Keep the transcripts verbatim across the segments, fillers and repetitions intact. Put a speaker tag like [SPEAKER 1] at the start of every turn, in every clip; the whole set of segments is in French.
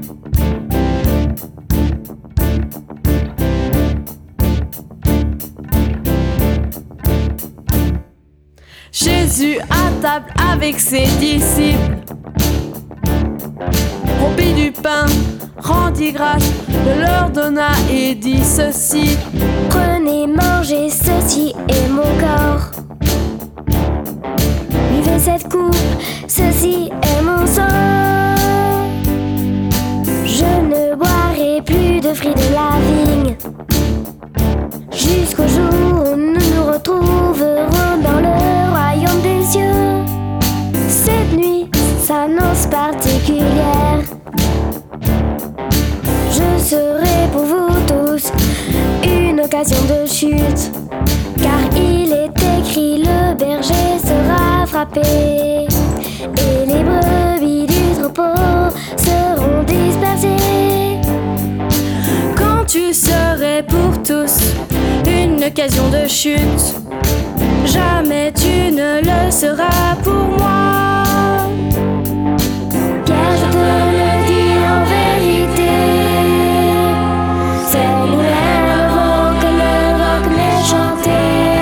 [SPEAKER 1] Jésus à table avec ses disciples rompit du pain, rendit grâce, le leur donna et dit ceci:
[SPEAKER 2] prenez, mangez, ceci est mon corps. Buvez cette coupe, ceci est mon sang. Je ne boirai plus de fruits de la vigne jusqu'au jour où nous nous retrouverons dans le royaume des cieux. Cette nuit s'annonce particulière. Je serai pour vous tous une occasion de chute, car il est écrit: le berger sera frappé et les brebis du troupeau seront dispersées.
[SPEAKER 1] Quand tu serais pour tous une occasion de chute, jamais tu ne le seras pour moi.
[SPEAKER 2] Car je te le dis en vérité, ces nouvelles vont comme le roc m'est chanté.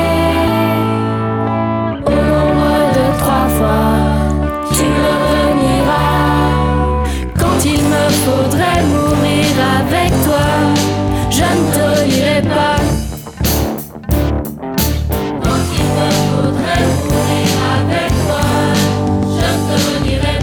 [SPEAKER 2] Au nombre de trois fois, tu me renieras.
[SPEAKER 1] Quand il me faudrait mourir avec toi, je ne te renierai pas.
[SPEAKER 3] Quand il me faudrait mourir avec toi, je ne te renierai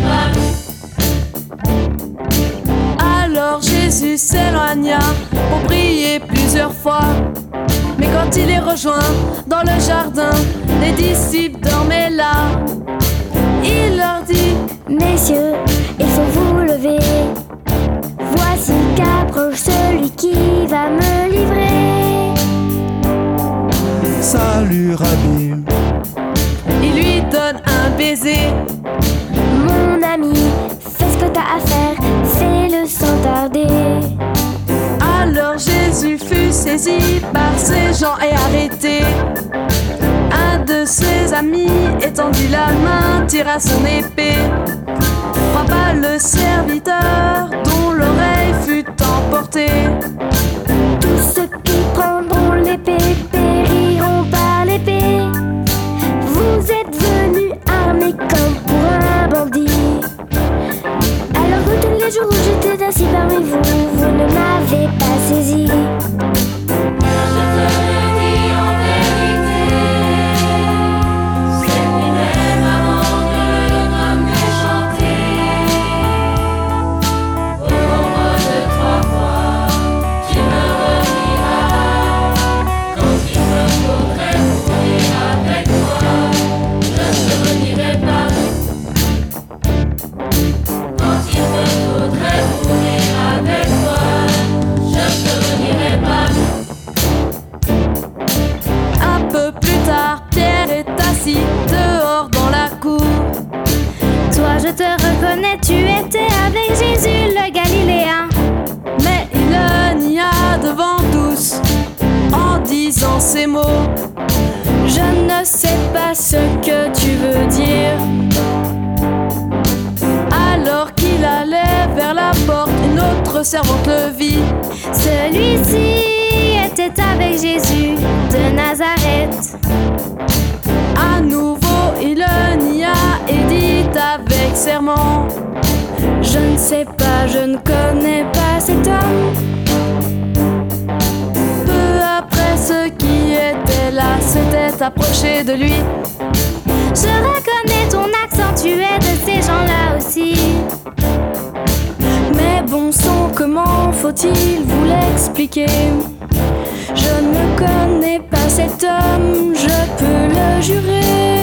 [SPEAKER 3] pas.
[SPEAKER 1] Alors Jésus s'éloigna pour prier plusieurs fois. Mais quand il les rejoint dans le jardin, les disciples dormaient là. Il leur dit:
[SPEAKER 2] messieurs, il faut vous lever. Voici qu'approche celui qui va me livrer.
[SPEAKER 4] Salut Rabbi.
[SPEAKER 1] Il lui donne un baiser.
[SPEAKER 2] Mon ami, fais ce que t'as à faire, fais-le sans tarder.
[SPEAKER 1] Alors Jésus fut saisi par ces gens et arrêté. Un de ses amis étendit la main, tira son épée, frappa le serviteur dont l'oreille fut emportée.
[SPEAKER 2] Tous ceux qui prendront l'épée périront par l'épée. Vous êtes venus armés comme pour un bandit. Alors que tous les jours où j'étais assis parmi vous, vous ne m'avez pas saisi.
[SPEAKER 1] Dehors dans la cour.
[SPEAKER 2] Toi, je te reconnais, tu étais avec Jésus le Galiléen.
[SPEAKER 1] Mais il le nia devant tous en disant ces mots: je ne sais pas ce que tu veux dire. Alors qu'il allait vers la porte, une autre servante le vit.
[SPEAKER 2] Celui-ci était avec Jésus de Nazareth.
[SPEAKER 1] À nouveau il le nia et dit avec serment: je ne sais pas, je ne connais pas cet homme. Peu après, ceux qui étaient là s'étaient approchés de lui.
[SPEAKER 2] Je reconnais ton accent, tu es de ces gens-là aussi.
[SPEAKER 1] Mais bon sang, comment faut-il vous l'expliquer? Je ne connais pas cet homme, je peux le jurer.